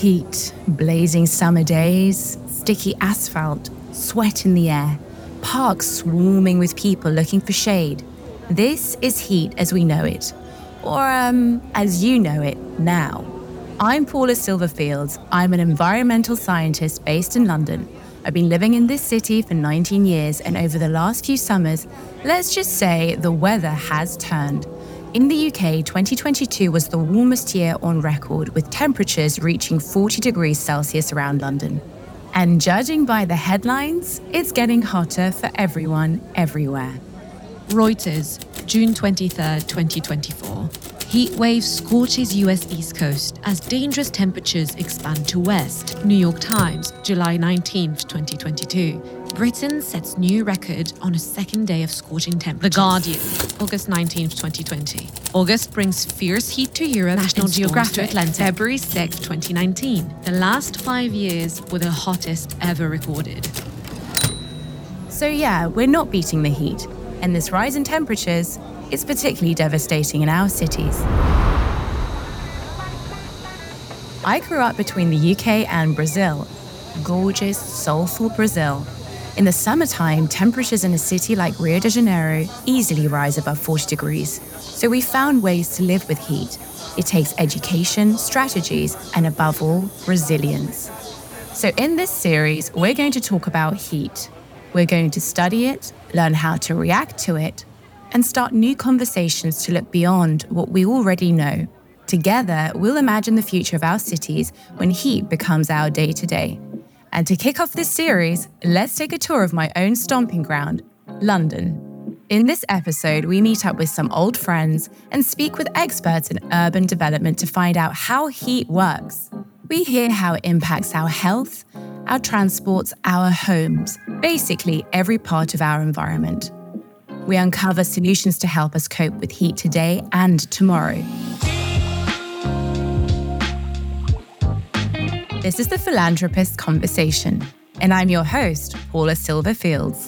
Heat, blazing summer days, sticky asphalt, sweat in the air, parks swarming with people looking for shade. This is heat as we know it. Or, as you know it now. I'm Paula Silverfields. I'm an environmental scientist based in London. I've been living in this city for 19 years, and over the last few summers, let's just say the weather has turned. In the UK, 2022 was the warmest year on record, with temperatures reaching 40 degrees Celsius around London. And judging by the headlines, it's getting hotter for everyone, everywhere. Reuters, June 23, 2024. Heat wave scorches US East Coast as dangerous temperatures expand to west. New York Times, July 19, 2022. Britain sets new record on a second day of scorching temperatures. The Guardian, August 19, 2020. August brings fierce heat to Europe. National Geographic, February 6, 2019. The last 5 years were the hottest ever recorded. So yeah, we're not beating the heat. And this rise in temperatures is particularly devastating in our cities. I grew up between the UK and Brazil. Gorgeous, soulful Brazil. In the summertime, temperatures in a city like Rio de Janeiro easily rise above 40 degrees. So we found ways to live with heat. It takes education, strategies, and above all, resilience. So in this series, we're going to talk about heat. We're going to study it, learn how to react to it, and start new conversations to look beyond what we already know. Together, we'll imagine the future of our cities when heat becomes our day-to-day. And to kick off this series, let's take a tour of my own stomping ground, London. In this episode, we meet up with some old friends and speak with experts in urban development to find out how heat works. We hear how it impacts our health, our transports, our homes, basically every part of our environment. We uncover solutions to help us cope with heat today and tomorrow. This is the Philanthropist Conversation, and I'm your host, Paula Silverfields.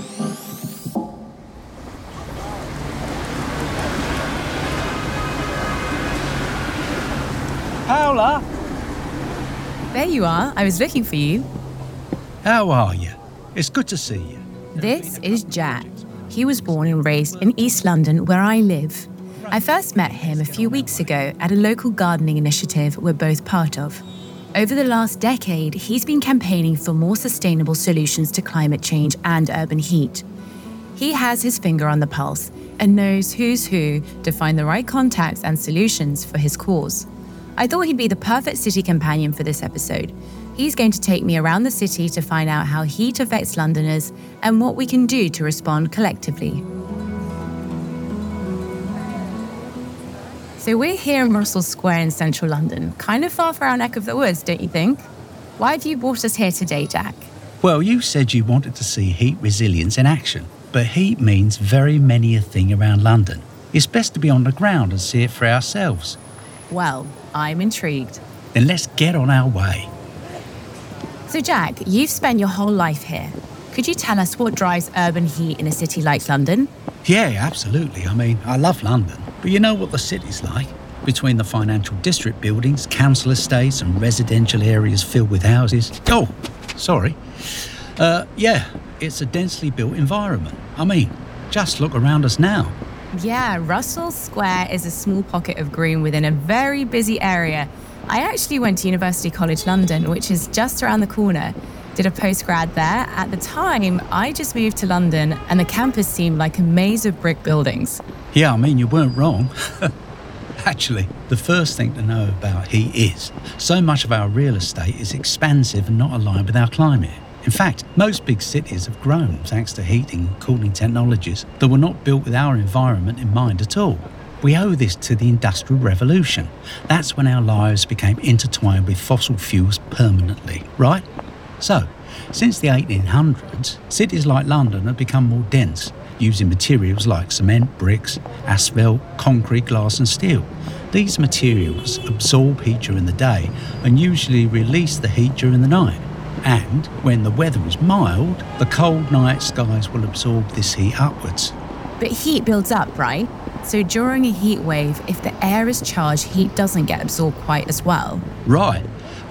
Paula! There you are. I was looking for you. How are you? It's good to see you. This is Jack. He was born and raised in East London, where I live. I first met him a few weeks ago at a local gardening initiative we're both part of. Over the last decade, he's been campaigning for more sustainable solutions to climate change and urban heat. He has his finger on the pulse and knows who's who to find the right contacts and solutions for his cause. I thought he'd be the perfect city companion for this episode. He's going to take me around the city to find out how heat affects Londoners and what we can do to respond collectively. So we're here in Russell Square in central London, kind of far from our neck of the woods, don't you think? Why have you brought us here today, Jack? Well, you said you wanted to see heat resilience in action, but heat means very many a thing around London. It's best to be on the ground and see it for ourselves. Well, I'm intrigued. Then let's get on our way. So Jack, you've spent your whole life here. Could you tell us what drives urban heat in a city like London? Yeah, absolutely. I mean, I love London. But you know what the city's like? Between the financial district buildings, council estates and residential areas filled with houses. Oh, sorry. Yeah, it's a densely built environment. I mean, just look around us now. Yeah, Russell Square is a small pocket of green within a very busy area. I actually went to University College London, which is just around the corner. Did a postgrad there. At the time, I just moved to London and the campus seemed like a maze of brick buildings. Yeah, I mean, you weren't wrong. Actually, the first thing to know about heat is so much of our real estate is expansive and not aligned with our climate. In fact, most big cities have grown thanks to heating and cooling technologies that were not built with our environment in mind at all. We owe this to the Industrial Revolution. That's when our lives became intertwined with fossil fuels permanently, right? So, since the 1800s, cities like London have become more dense, using materials like cement, bricks, asphalt, concrete, glass and steel. These materials absorb heat during the day and usually release the heat during the night. And when the weather is mild, the cold night skies will absorb this heat upwards. But heat builds up, right? So during a heat wave, if the air is charged, heat doesn't get absorbed quite as well. Right.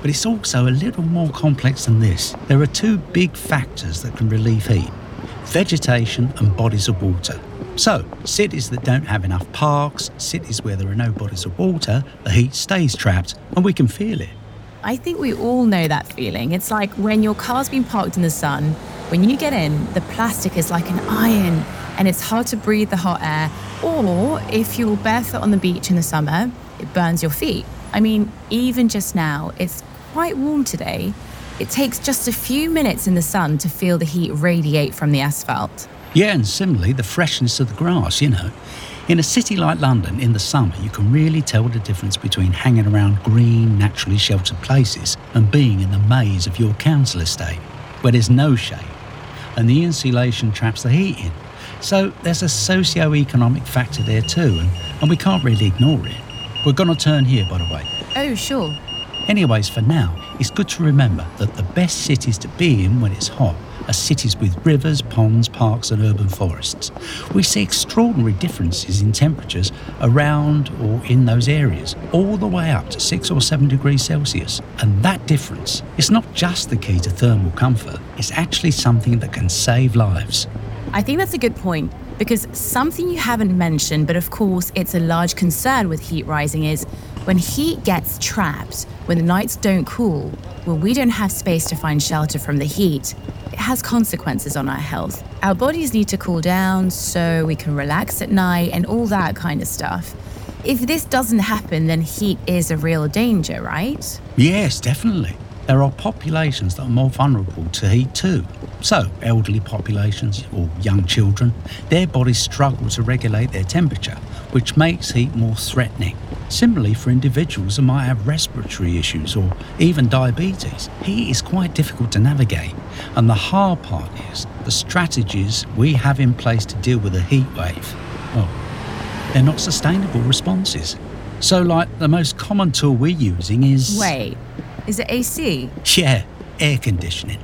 But it's also a little more complex than this. There are two big factors that can relieve heat: vegetation and bodies of water. So, cities that don't have enough parks, cities where there are no bodies of water, the heat stays trapped and we can feel it. I think we all know that feeling. It's like when your car's been parked in the sun, when you get in, the plastic is like an iron and it's hard to breathe the hot air. Or if you're barefoot on the beach in the summer, it burns your feet. I mean, even just now, it's quite warm today. It takes just a few minutes in the sun to feel the heat radiate from the asphalt. Yeah, and similarly, the freshness of the grass, In a city like London, in the summer, you can really tell the difference between hanging around green, naturally sheltered places and being in the maze of your council estate, where there's no shade, and the insulation traps the heat in. So there's a socio-economic factor there too, and we can't really ignore it. We're going to turn here, by the way. Oh, sure. Anyways, for now, it's good to remember that the best cities to be in when it's hot are cities with rivers, ponds, parks and urban forests. We see extraordinary differences in temperatures around or in those areas, all the way up to 6 or 7 degrees Celsius. And that difference is not just the key to thermal comfort, it's actually something that can save lives. I think that's a good point, because something you haven't mentioned, but of course it's a large concern with heat rising, is when heat gets trapped, when the nights don't cool, when we don't have space to find shelter from the heat, it has consequences on our health. Our bodies need to cool down so we can relax at night and all that kind of stuff. If this doesn't happen, then heat is a real danger, right? Yes, definitely. There are populations that are more vulnerable to heat too. So, elderly populations or young children, their bodies struggle to regulate their temperature, which makes heat more threatening. Similarly, for individuals who might have respiratory issues or even diabetes, heat is quite difficult to navigate. And the hard part is the strategies we have in place to deal with a heat wave, well, they're not sustainable responses. So, like, the most common tool we're using is... Wait, is it AC? Yeah, air conditioning.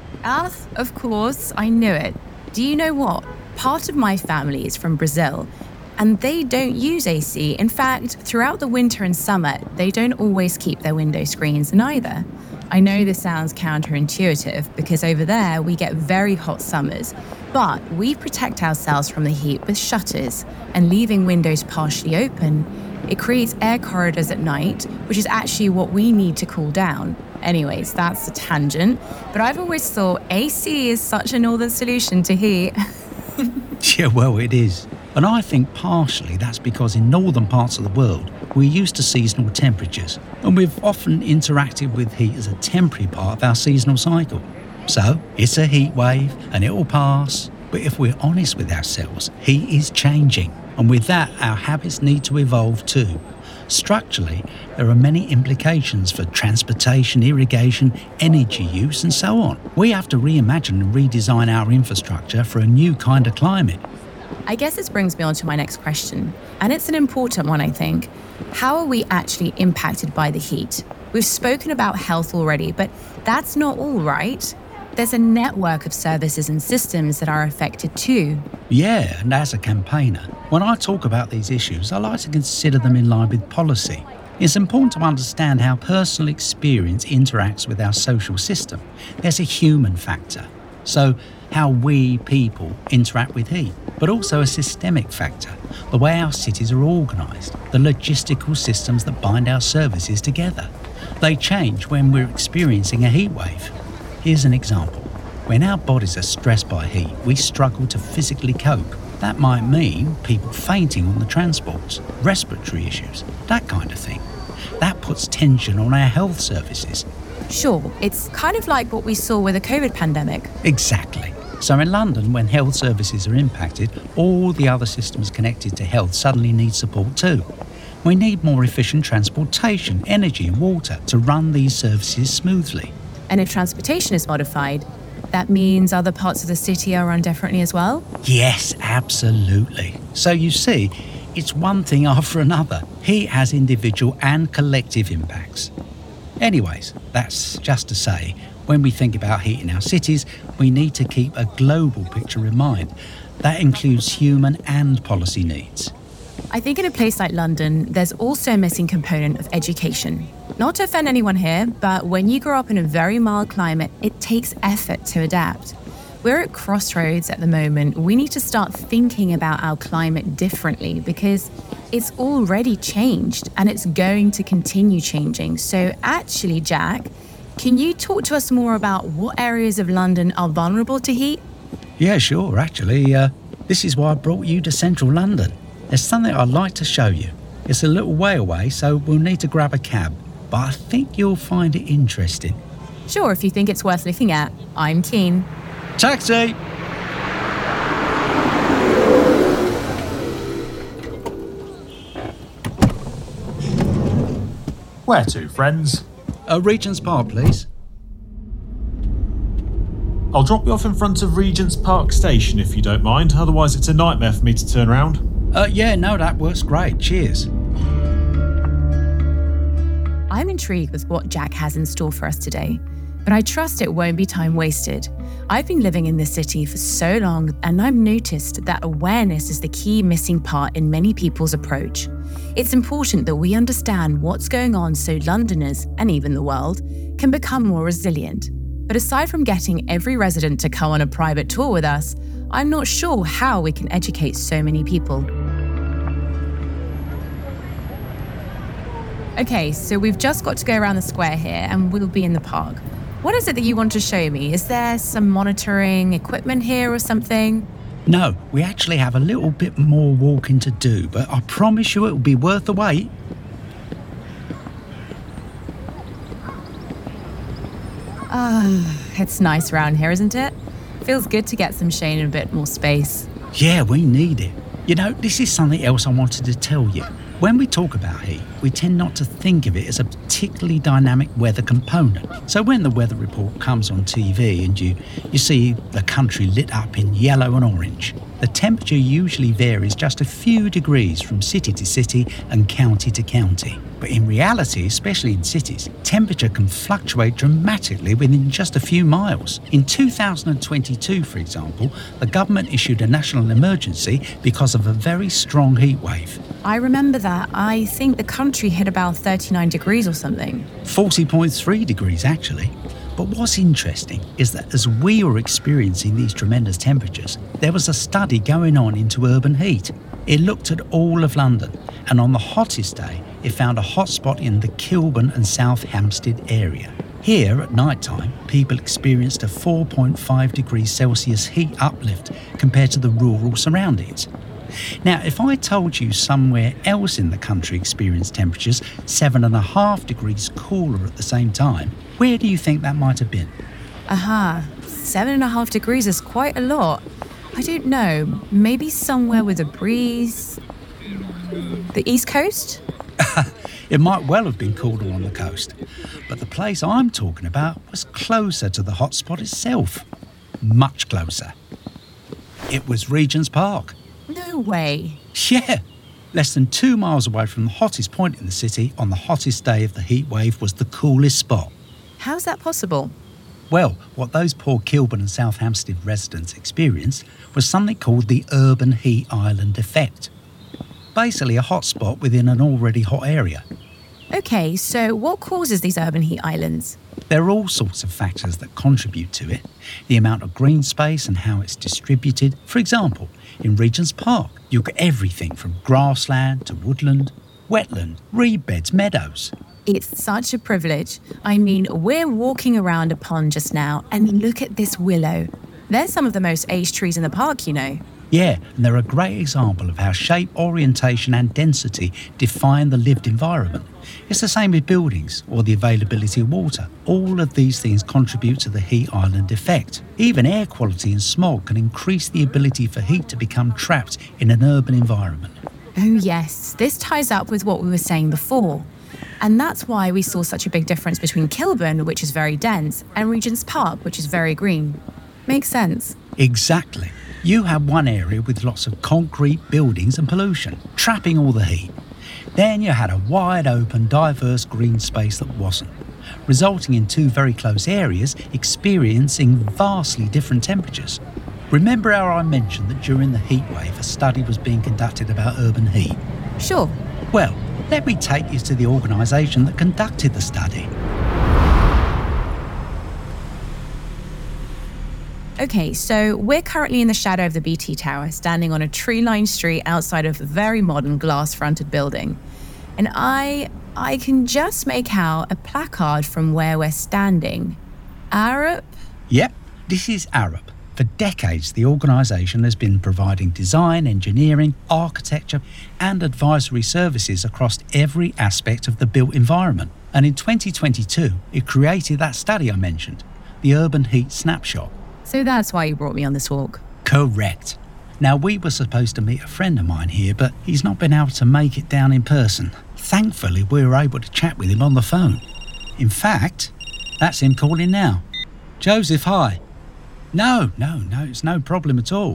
Of course, I knew it. Do you know what? Part of my family is from Brazil, and they don't use AC. In fact, throughout the winter and summer, they don't always keep their window screens neither. I know this sounds counterintuitive because over there we get very hot summers, but we protect ourselves from the heat with shutters and leaving windows partially open. It creates air corridors at night, which is actually what we need to cool down. Anyways, that's a tangent, but I've always thought AC is such a northern solution to heat. Yeah, well, it is. And I think partially that's because in northern parts of the world, we're used to seasonal temperatures, and we've often interacted with heat as a temporary part of our seasonal cycle. So, it's a heat wave, and it will pass. But if we're honest with ourselves, heat is changing. And with that, our habits need to evolve too. Structurally, there are many implications for transportation, irrigation, energy use, and so on. We have to reimagine and redesign our infrastructure for a new kind of climate. I guess this brings me on to my next question, and it's an important one, I think. How are we actually impacted by the heat? We've spoken about health already, but that's not all, right? There's a network of services and systems that are affected too. Yeah, and as a campaigner, when I talk about these issues, I like to consider them in line with policy. It's important to understand how personal experience interacts with our social system. There's a human factor, so how we people interact with heat, but also a systemic factor, the way our cities are organised, the logistical systems that bind our services together. They change when we're experiencing a heat wave. Here's an example. When our bodies are stressed by heat, we struggle to physically cope. That might mean people fainting on the transports, respiratory issues, that kind of thing. That puts tension on our health services. Sure, it's kind of like what we saw with the COVID pandemic. Exactly. So in London, when health services are impacted, all the other systems connected to health suddenly need support too. We need more efficient transportation, energy and water to run these services smoothly. And if transportation is modified, that means other parts of the city are run differently as well? Yes, absolutely. So you see, it's one thing after another. Heat has individual and collective impacts. Anyways, that's just to say, when we think about heat in our cities, we need to keep a global picture in mind. That includes human and policy needs. I think in a place like London, there's also a missing component of education. Not to offend anyone here, but when you grow up in a very mild climate, it takes effort to adapt. We're at crossroads at the moment. We need to start thinking about our climate differently because it's already changed and it's going to continue changing. So actually, Jack, can you talk to us more about what areas of London are vulnerable to heat? Yeah, sure. Actually, this is why I brought you to central London. There's something I'd like to show you. It's a little way away, so we'll need to grab a cab. But I think you'll find it interesting. Sure, if you think it's worth looking at. I'm keen. Taxi! Where to, friends? Regent's Park, please. I'll drop you off in front of Regent's Park Station if you don't mind, otherwise it's a nightmare for me to turn around. Yeah, no, that works great. Cheers. I'm intrigued with what Jack has in store for us today, but I trust it won't be time wasted. I've been living in this city for so long, and I've noticed that awareness is the key missing part in many people's approach. It's important that we understand what's going on so Londoners, and even the world, can become more resilient. But aside from getting every resident to come on a private tour with us, I'm not sure how we can educate so many people. Okay, so we've just got to go around the square here and we'll be in the park. What is it that you want to show me? Is there some monitoring equipment here or something? No, we actually have a little bit more walking to do, but I promise you it'll be worth the wait. It's nice around here, isn't it? Feels good to get some shade and a bit more space. Yeah, we need it. You know, this is something else I wanted to tell you. When we talk about heat, we tend not to think of it as a particularly dynamic weather component. So when the weather report comes on TV and you see the country lit up in yellow and orange, the temperature usually varies just a few degrees from city to city and county to county. But in reality, especially in cities, temperature can fluctuate dramatically within just a few miles. In 2022, for example, the government issued a national emergency because of a very strong heat wave. I remember that. I think the country hit about 39 degrees or something. 40.3 degrees, actually. But what's interesting is that as we were experiencing these tremendous temperatures, there was a study going on into urban heat. It looked at all of London, and on the hottest day, it found a hotspot in the Kilburn and South Hampstead area. Here, at night time, people experienced a 4.5 degrees Celsius heat uplift compared to the rural surroundings. Now, if I told you somewhere else in the country experienced temperatures 7.5 degrees cooler at the same time, where do you think that might have been? 7.5 degrees is quite a lot. I don't know, maybe somewhere with a breeze? The East Coast? It might well have been cooler on the coast, but the place I'm talking about was closer to the hotspot itself. Much closer. It was Regent's Park. No way. Yeah. Less than 2 miles away from the hottest point in the city on the hottest day of the heat wave was the coolest spot. How's that possible? Well, what those poor Kilburn and South Hampstead residents experienced was something called the urban heat island effect. Basically a hot spot within an already hot area. Okay, so what causes these urban heat islands? There are all sorts of factors that contribute to it. The amount of green space and how it's distributed. For example, in Regent's Park, you'll get everything from grassland to woodland, wetland, reed beds, meadows. It's such a privilege. I mean, we're walking around a pond just now, and look at this willow. They're some of the most aged trees in the park, you know. Yeah, and they're a great example of how shape, orientation and density define the lived environment. It's the same with buildings or the availability of water. All of these things contribute to the heat island effect. Even air quality and smog can increase the ability for heat to become trapped in an urban environment. Oh yes, this ties up with what we were saying before. And that's why we saw such a big difference between Kilburn, which is very dense, and Regent's Park, which is very green. Makes sense. Exactly. You had one area with lots of concrete buildings and pollution, trapping all the heat. Then you had a wide open, diverse green space that wasn't, resulting in two very close areas experiencing vastly different temperatures. Remember how I mentioned that during the heatwave a study was being conducted about urban heat? Sure. Well, let me take you to the organisation that conducted the study. Okay, so we're currently in the shadow of the BT Tower, standing on a tree-lined street outside of a very modern glass-fronted building. And I can just make out a placard from where we're standing. Arup? Yep, this is Arup. For decades, the organisation has been providing design, engineering, architecture and advisory services across every aspect of the built environment. And in 2022, it created that study I mentioned, the Urban Heat Snapshot. So that's why you brought me on this walk. Correct. Now, we were supposed to meet a friend of mine here, but he's not been able to make it down in person. Thankfully, we were able to chat with him on the phone. In fact, that's him calling now. Joseph, hi. No, it's no problem at all.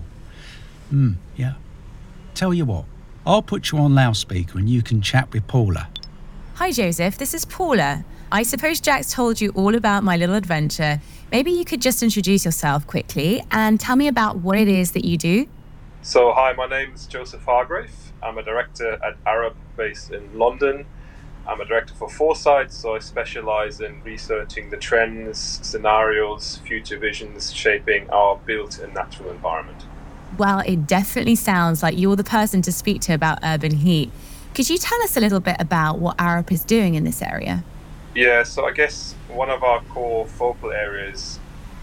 Yeah. Tell you what, I'll put you on loudspeaker and you can chat with Paula. Hi, Joseph. This is Paula. I suppose Jack's told you all about my little adventure. Maybe you could just introduce yourself quickly and tell me about what it is that you do. So, hi, my name is Joseph Hargrave. I'm a director at Arup based in London. I'm a director for Foresight, so I specialise in researching the trends, scenarios, future visions shaping our built and natural environment. Well, it definitely sounds like you're the person to speak to about urban heat. Could you tell us a little bit about what Arup is doing in this area? Yeah, so I guess one of our core focal areas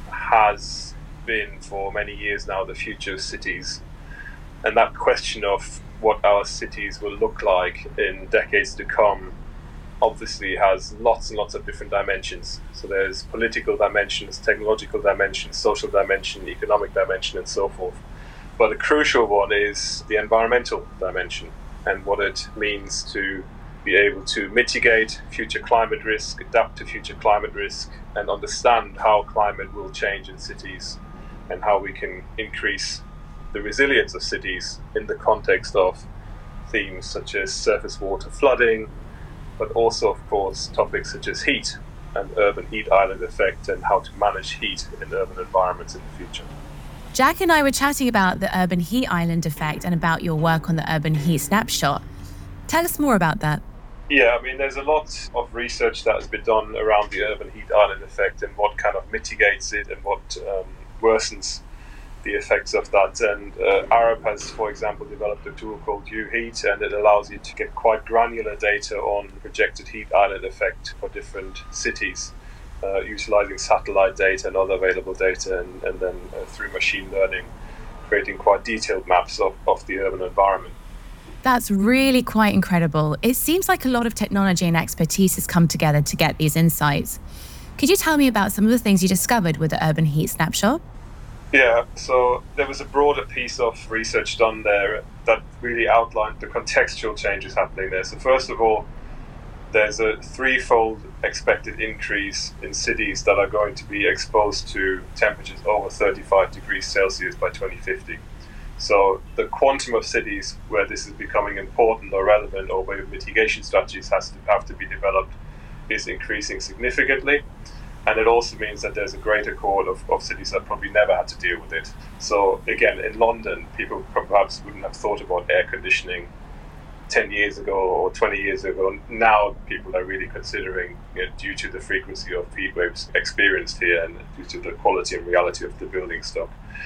has been for many years now the future of cities. And that question of what our cities will look like in decades to come obviously has lots and lots of different dimensions. So there's political dimensions, technological dimensions, social dimension, economic dimension, and so forth. But a crucial one is the environmental dimension and what it means to be able to mitigate future climate risk, adapt to future climate risk, and understand how climate will change in cities and how we can increase the resilience of cities in the context of themes such as surface water flooding, but also, of course, topics such as heat and urban heat island effect and how to manage heat in urban environments in the future. Jack and I were chatting about the urban heat island effect and about your work on the urban heat snapshot. Tell us more about that. Yeah, I mean, there's a lot of research that has been done around the urban heat island effect and what kind of mitigates it and what worsens the effects of that. And Arup has, for example, developed a tool called UHeat, and it allows you to get quite granular data on the projected heat island effect for different cities, utilizing satellite data and other available data, and then through machine learning, creating quite detailed maps of the urban environment. That's really quite incredible. It seems like a lot of technology and expertise has come together to get these insights. Could you tell me about some of the things you discovered with the Urban Heat Snapshot? Yeah, so there was a broader piece of research done there that really outlined the contextual changes happening there. So first of all, there's a threefold expected increase in cities that are going to be exposed to temperatures over 35 degrees Celsius by 2050. So the quantum of cities where this is becoming important or relevant or where mitigation strategies have to be developed is increasing significantly. And it also means that there's a greater cohort of cities that probably never had to deal with it. So again, in London, people perhaps wouldn't have thought about air conditioning 10 years ago or 20 years ago. Now people are really considering, due to the frequency of heat waves experienced here and due to the quality and reality of the building stock.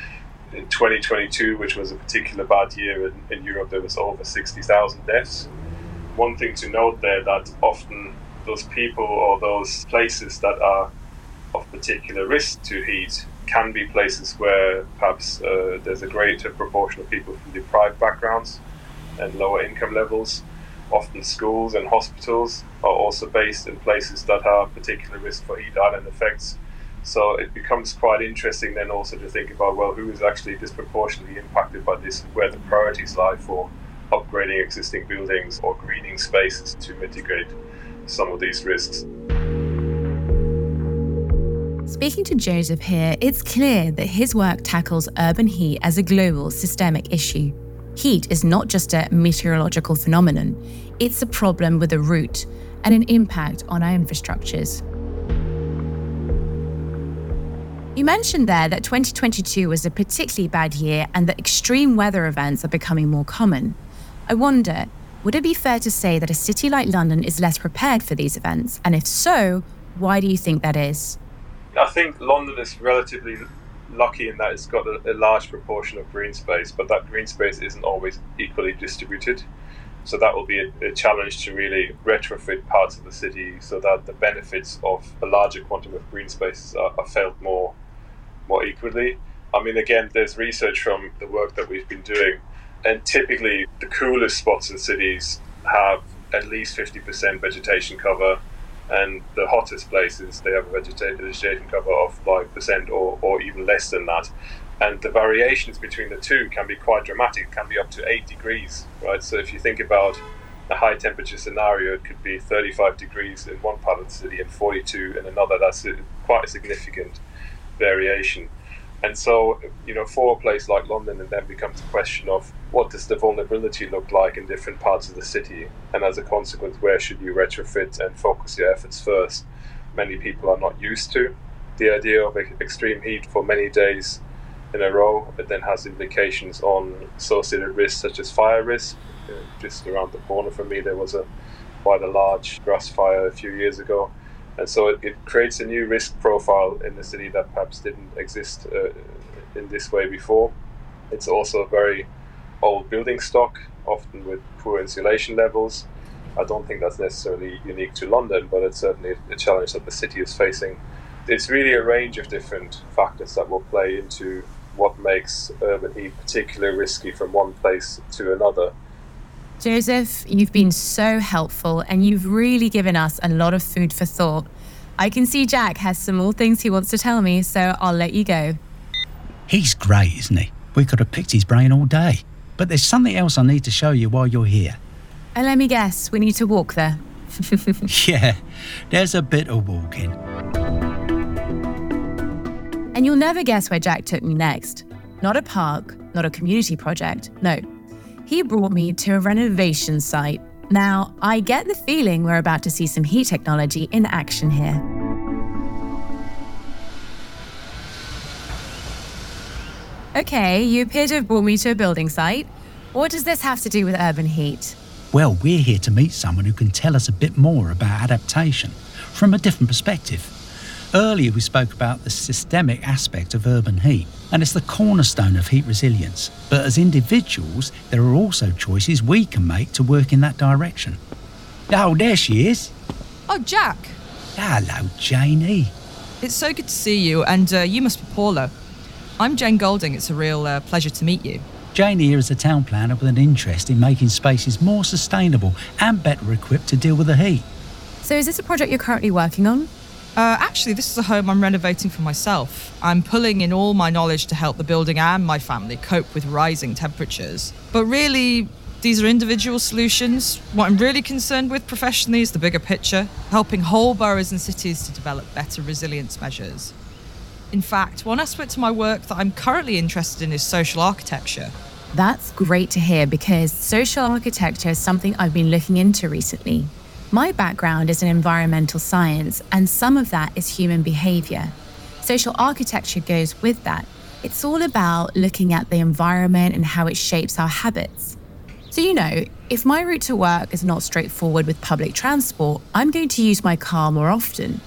In 2022, which was a particular bad year in Europe, there was over 60,000 deaths. One thing to note there that often those people or those places that are of particular risk to heat can be places where perhaps there's a greater proportion of people from deprived backgrounds and lower income levels. Often schools and hospitals are also based in places that are particular risk for heat island effects. So it becomes quite interesting then also to think about, well, who is actually disproportionately impacted by this, where the priorities lie for upgrading existing buildings or greening spaces to mitigate some of these risks. Speaking to Joseph here, it's clear that his work tackles urban heat as a global systemic issue. Heat is not just a meteorological phenomenon, it's a problem with a root and an impact on our infrastructures. You mentioned there that 2022 was a particularly bad year and that extreme weather events are becoming more common. I wonder, would it be fair to say that a city like London is less prepared for these events? And if so, why do you think that is? I think London is relatively lucky in that it's got a large proportion of green space, but that green space isn't always equally distributed. So that will be a challenge to really retrofit parts of the city so that the benefits of a larger quantum of green spaces are felt more equally. I mean, again, there's research from the work that we've been doing, and typically the coolest spots in cities have at least 50% vegetation cover, and the hottest places, they have a vegetation cover of 5% or even less than that. And the variations between the two can be quite dramatic. It can be up to 8 degrees, right? So if you think about a high temperature scenario, it could be 35 degrees in one part of the city and 42 in another. That's quite a significant variation. And so, for a place like London, it then becomes a question of what does the vulnerability look like in different parts of the city? And as a consequence, where should you retrofit and focus your efforts first? Many people are not used to the idea of extreme heat for many days in a row. It then has implications on associated risks such as fire risk. Just around the corner from me, there was quite a large grass fire a few years ago. And so it creates a new risk profile in the city that perhaps didn't exist in this way before. It's also a very old building stock, often with poor insulation levels. I don't think that's necessarily unique to London, but it's certainly a challenge that the city is facing. It's really a range of different factors that will play into what makes urban heat particularly risky from one place to another. Joseph, you've been so helpful and you've really given us a lot of food for thought. I can see Jack has some more things he wants to tell me, so I'll let you go. He's great, isn't he? We could have picked his brain all day. But there's something else I need to show you while you're here. And let me guess, we need to walk there. Yeah, there's a bit of walking. And you'll never guess where Jack took me next. Not a park, not a community project, no. He brought me to a renovation site. Now, I get the feeling we're about to see some heat technology in action here. Okay, you appear to have brought me to a building site. What does this have to do with urban heat? Well, we're here to meet someone who can tell us a bit more about adaptation from a different perspective. Earlier, we spoke about the systemic aspect of urban heat, and it's the cornerstone of heat resilience. But as individuals, there are also choices we can make to work in that direction. Oh, there she is. Oh, Jack. Hello, Janie. It's so good to see you, and you must be Paula. I'm Jane Golding. It's a real pleasure to meet you. Janie here is a town planner with an interest in making spaces more sustainable and better equipped to deal with the heat. So is this a project you're currently working on? Actually, this is a home I'm renovating for myself. I'm pulling in all my knowledge to help the building and my family cope with rising temperatures. But really, these are individual solutions. What I'm really concerned with professionally is the bigger picture, helping whole boroughs and cities to develop better resilience measures. In fact, one aspect of my work that I'm currently interested in is social architecture. That's great to hear because social architecture is something I've been looking into recently. My background is in environmental science, and some of that is human behavior. Social architecture goes with that. It's all about looking at the environment and how it shapes our habits. So, if my route to work is not straightforward with public transport, I'm going to use my car more often.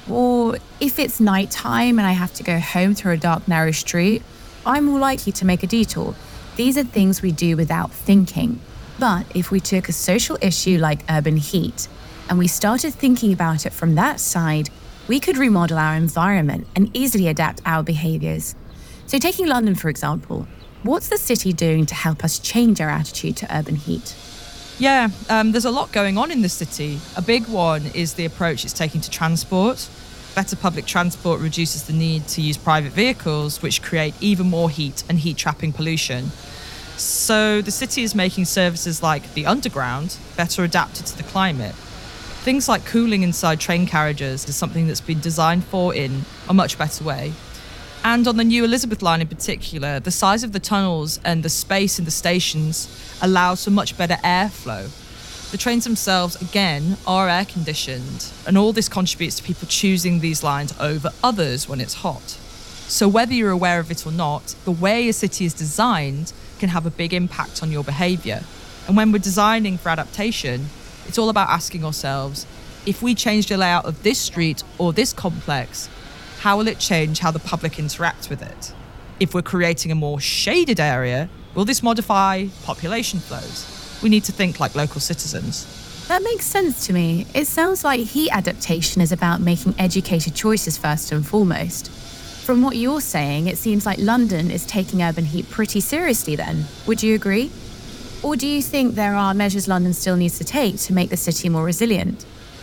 Or if it's nighttime and I have to go home through a dark, narrow street, I'm more likely to make a detour. These are things we do without thinking. But if we took a social issue like urban heat and we started thinking about it from that side, we could remodel our environment and easily adapt our behaviours. So taking London, for example, what's the city doing to help us change our attitude to urban heat? Yeah, there's a lot going on in the city. A big one is the approach it's taking to transport. Better public transport reduces the need to use private vehicles, which create even more heat and heat-trapping pollution. So the city is making services like the Underground better adapted to the climate. Things like cooling inside train carriages is something that's been designed for in a much better way. And on the new Elizabeth line in particular, the size of the tunnels and the space in the stations allows for much better airflow. The trains themselves, again, are air-conditioned, and all this contributes to people choosing these lines over others when it's hot. So whether you're aware of it or not, the way a city is designed can have a big impact on your behaviour. And when we're designing for adaptation, it's all about asking ourselves, if we change the layout of this street or this complex, how will it change how the public interact with it? If we're creating a more shaded area, will this modify population flows? We need to think like local citizens. That makes sense to me. It sounds like heat adaptation is about making educated choices first and foremost. From what you're saying, it seems like London is taking urban heat pretty seriously then. Would you agree? Or do you think there are measures London still needs to take to make the city more resilient?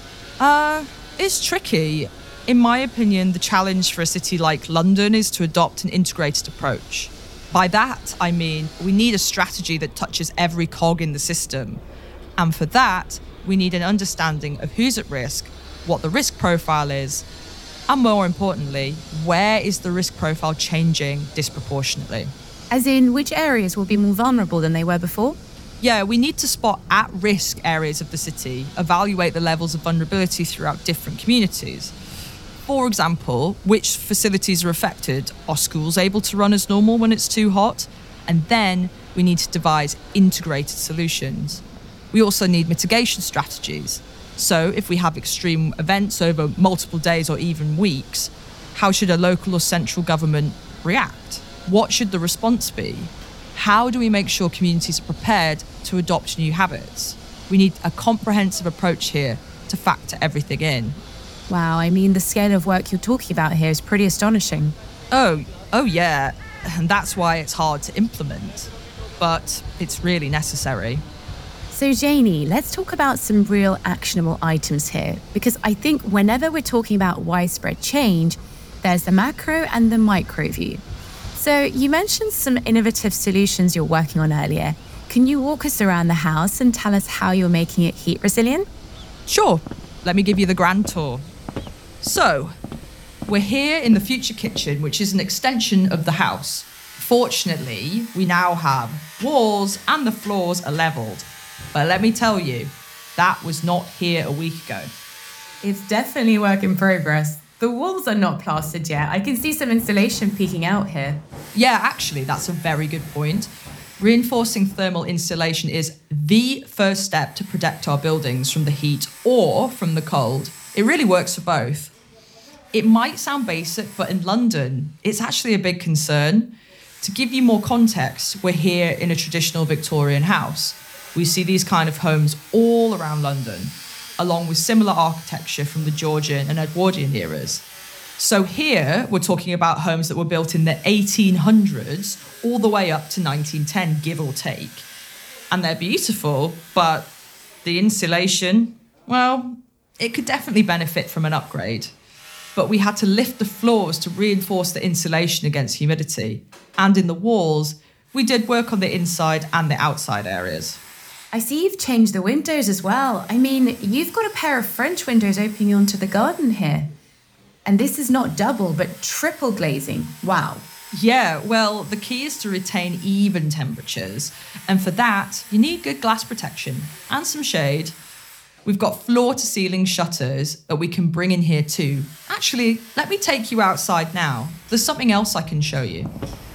It's tricky. In my opinion, the challenge for a city like London is to adopt an integrated approach. By that, I mean we need a strategy that touches every cog in the system. And for that, we need an understanding of who's at risk, what the risk profile is, and more importantly, where is the risk profile changing disproportionately? As in, which areas will be more vulnerable than they were before? Yeah, we need to spot at-risk areas of the city, evaluate the levels of vulnerability throughout different communities. For example, which facilities are affected? Are schools able to run as normal when it's too hot? And then we need to devise integrated solutions. We also need mitigation strategies. So if we have extreme events over multiple days or even weeks, how should a local or central government react? What should the response be? How do we make sure communities are prepared to adopt new habits? We need a comprehensive approach here to factor everything in. Wow, I mean, the scale of work you're talking about here is pretty astonishing. Oh yeah, and that's why it's hard to implement. But it's really necessary. So Janie, let's talk about some real actionable items here, because I think whenever we're talking about widespread change, there's the macro and the micro view. So you mentioned some innovative solutions you're working on earlier. Can you walk us around the house and tell us how you're making it heat resilient? Sure, let me give you the grand tour. So, we're here in the future kitchen, which is an extension of the house. Fortunately, we now have walls and the floors are leveled. But let me tell you, that was not here a week ago. It's definitely work in progress. The walls are not plastered yet. I can see some insulation peeking out here. Yeah, actually, that's a very good point. Reinforcing thermal insulation is the first step to protect our buildings from the heat or from the cold. It really works for both. It might sound basic, but in London, it's actually a big concern. To give you more context, we're here in a traditional Victorian house. We see these kind of homes all around London, along with similar architecture from the Georgian and Edwardian eras. So here, we're talking about homes that were built in the 1800s all the way up to 1910, give or take. And they're beautiful, but the insulation, well, it could definitely benefit from an upgrade. But we had to lift the floors to reinforce the insulation against humidity. And in the walls, we did work on the inside and the outside areas. I see you've changed the windows as well. I mean, you've got a pair of French windows opening onto the garden here. And this is not double, but triple glazing. Wow. Yeah, well, the key is to retain even temperatures. And for that, you need good glass protection and some shade. We've got floor-to-ceiling shutters that we can bring in here too. Actually, let me take you outside now. There's something else I can show you.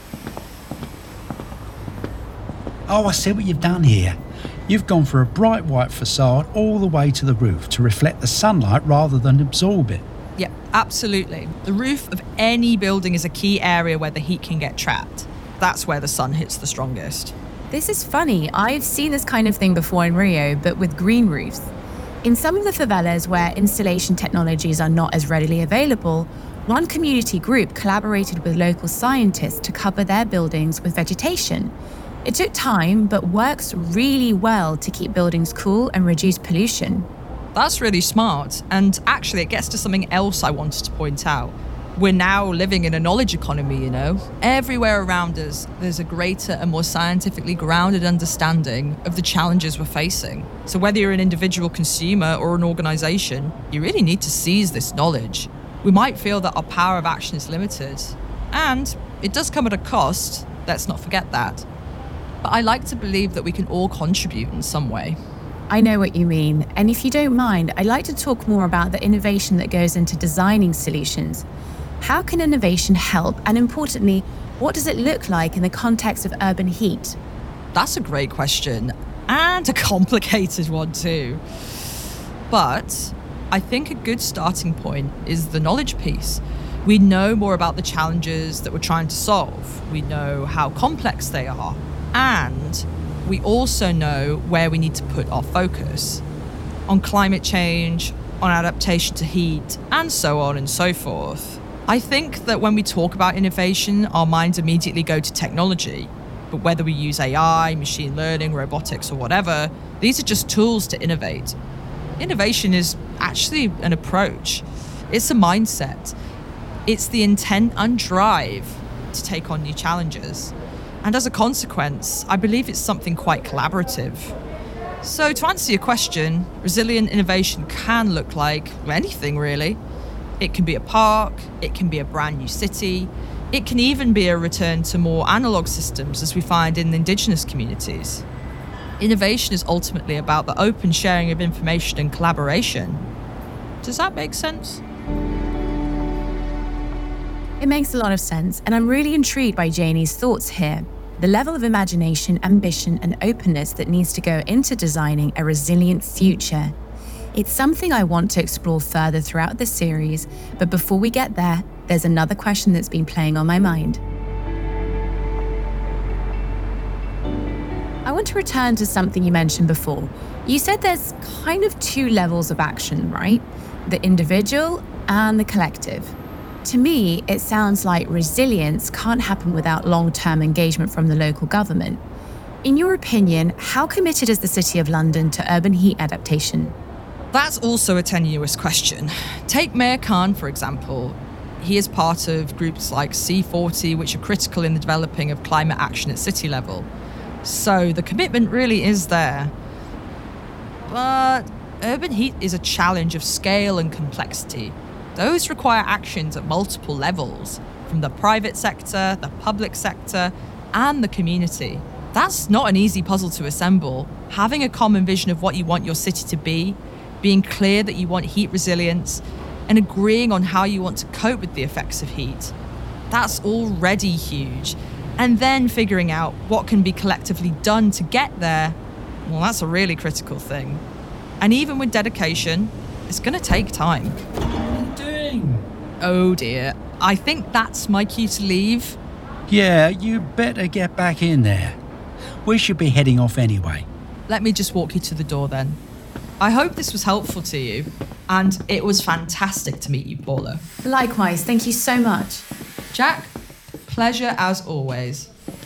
Oh, I see what you've done here. You've gone for a bright white facade all the way to the roof to reflect the sunlight rather than absorb it. Yeah, absolutely. The roof of any building is a key area where the heat can get trapped. That's where the sun hits the strongest. This is funny. I've seen this kind of thing before in Rio, but with green roofs. In some of the favelas where installation technologies are not as readily available, one community group collaborated with local scientists to cover their buildings with vegetation. It took time, but works really well to keep buildings cool and reduce pollution. That's really smart. And actually, it gets to something else I wanted to point out. We're now living in a knowledge economy, you know. Everywhere around us, there's a greater and more scientifically grounded understanding of the challenges we're facing. So whether you're an individual consumer or an organization, you really need to seize this knowledge. We might feel that our power of action is limited. And it does come at a cost, let's not forget that. But I like to believe that we can all contribute in some way. I know what you mean. And if you don't mind, I'd like to talk more about the innovation that goes into designing solutions. How can innovation help? And importantly, what does it look like in the context of urban heat? That's a great question, and a complicated one too. But I think a good starting point is the knowledge piece. We know more about the challenges that we're trying to solve. We know how complex they are. And we also know where we need to put our focus. On climate change, on adaptation to heat, and so on and so forth. I think that when we talk about innovation, our minds immediately go to technology. But whether we use AI, machine learning, robotics, or whatever, these are just tools to innovate. Innovation is actually an approach. It's a mindset. It's the intent and drive to take on new challenges. And as a consequence, I believe it's something quite collaborative. So to answer your question, resilient innovation can look like anything really. It can be a park, it can be a brand new city, it can even be a return to more analog systems as we find in indigenous communities. Innovation is ultimately about the open sharing of information and collaboration. Does that make sense? It makes a lot of sense, and I'm really intrigued by Janie's thoughts here. The level of imagination, ambition, and openness that needs to go into designing a resilient future. It's something I want to explore further throughout this series, but before we get there, there's another question that's been playing on my mind. I want to return to something you mentioned before. You said there's kind of two levels of action, right? The individual and the collective. To me, it sounds like resilience can't happen without long-term engagement from the local government. In your opinion, how committed is the City of London to urban heat adaptation? That's also a tenuous question. Take Mayor Khan, for example. He is part of groups like C40, which are critical in the developing of climate action at city level. So the commitment really is there. But urban heat is a challenge of scale and complexity. Those require actions at multiple levels, from the private sector, the public sector, and the community. That's not an easy puzzle to assemble. Having a common vision of what you want your city to be, being clear that you want heat resilience, and agreeing on how you want to cope with the effects of heat. That's already huge. And then figuring out what can be collectively done to get there, well, that's a really critical thing. And even with dedication, it's going to take time. What are you doing? Oh dear, I think that's my cue to leave. Yeah, you better get back in there. We should be heading off anyway. Let me just walk you to the door then. I hope this was helpful to you, and it was fantastic to meet you, Paula. Likewise, thank you so much. Jack, pleasure as always.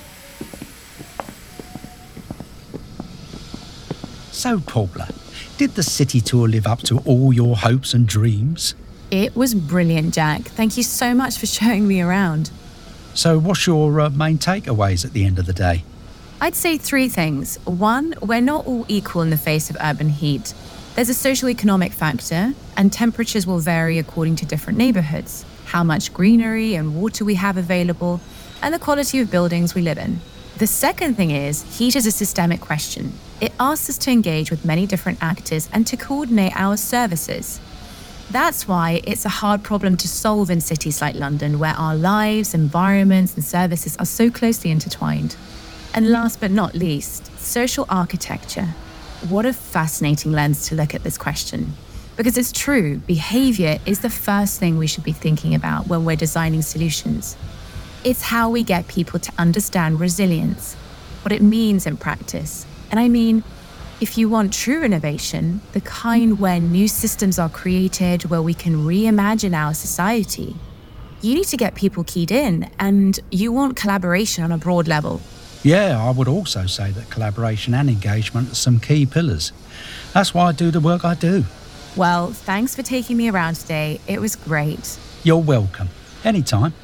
So, Paula, did the city tour live up to all your hopes and dreams? It was brilliant, Jack. Thank you so much for showing me around. So what's your main takeaways at the end of the day? I'd say three things. One, we're not all equal in the face of urban heat. There's a socio-economic factor, and temperatures will vary according to different neighbourhoods, how much greenery and water we have available, and the quality of buildings we live in. The second thing is, heat is a systemic question. It asks us to engage with many different actors and to coordinate our services. That's why it's a hard problem to solve in cities like London, where our lives, environments, and services are so closely intertwined. And last but not least, social architecture. What a fascinating lens to look at this question. Because it's true, behaviour is the first thing we should be thinking about when we're designing solutions. It's how we get people to understand resilience, what it means in practice. And I mean, if you want true innovation, the kind where new systems are created, where we can reimagine our society, you need to get people keyed in, and you want collaboration on a broad level. Yeah, I would also say that collaboration and engagement are some key pillars. That's why I do the work I do. Well, thanks for taking me around today. It was great. You're welcome. Anytime.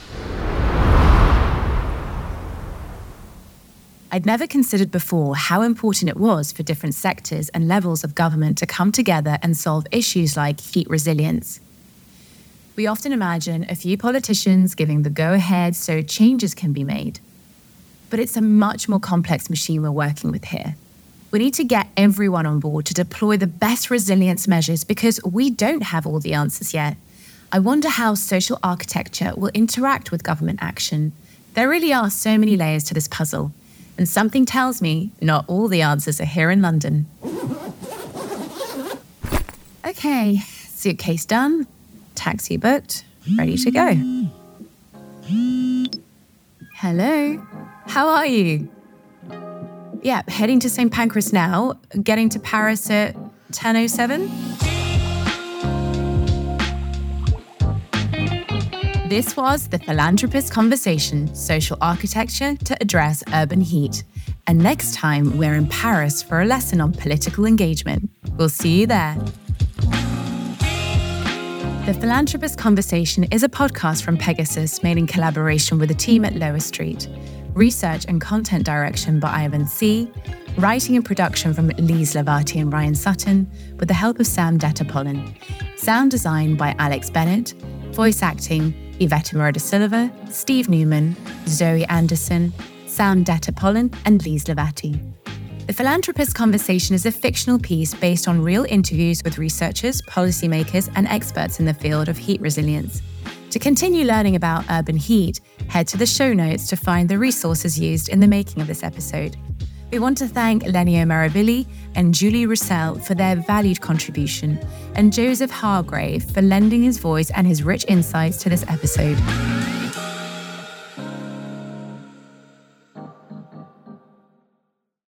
I'd never considered before how important it was for different sectors and levels of government to come together and solve issues like heat resilience. We often imagine a few politicians giving the go-ahead so changes can be made. But it's a much more complex machine we're working with here. We need to get everyone on board to deploy the best resilience measures because we don't have all the answers yet. I wonder how social architecture will interact with government action. There really are so many layers to this puzzle, and something tells me not all the answers are here in London. Okay, suitcase done, taxi booked, ready to go. Hello, how are you? Yeah, heading to St. Pancras now, getting to Paris at 10:07. This was The Philanthropist Conversation, Social Architecture to Address Urban Heat. And next time, we're in Paris for a lesson on political engagement. We'll see you there. The Philanthropist Conversation is a podcast from Pegasus made in collaboration with the team at Lower Street. Research and content direction by Ivan C. Writing and production from Lise Lavati and Ryan Sutton, with the help of Sam Datapolin. Sound design by Alex Bennett. Voice acting, Yvette Morada Silva, Steve Newman, Zoe Anderson, Sam Datapolin, and Lise Lavati. The Philanthropist Conversation is a fictional piece based on real interviews with researchers, policymakers, and experts in the field of heat resilience. To continue learning about urban heat, head to the show notes to find the resources used in the making of this episode. We want to thank Lenny O'Maravili and Julie Roussel for their valued contribution, and Joseph Hargrave for lending his voice and his rich insights to this episode.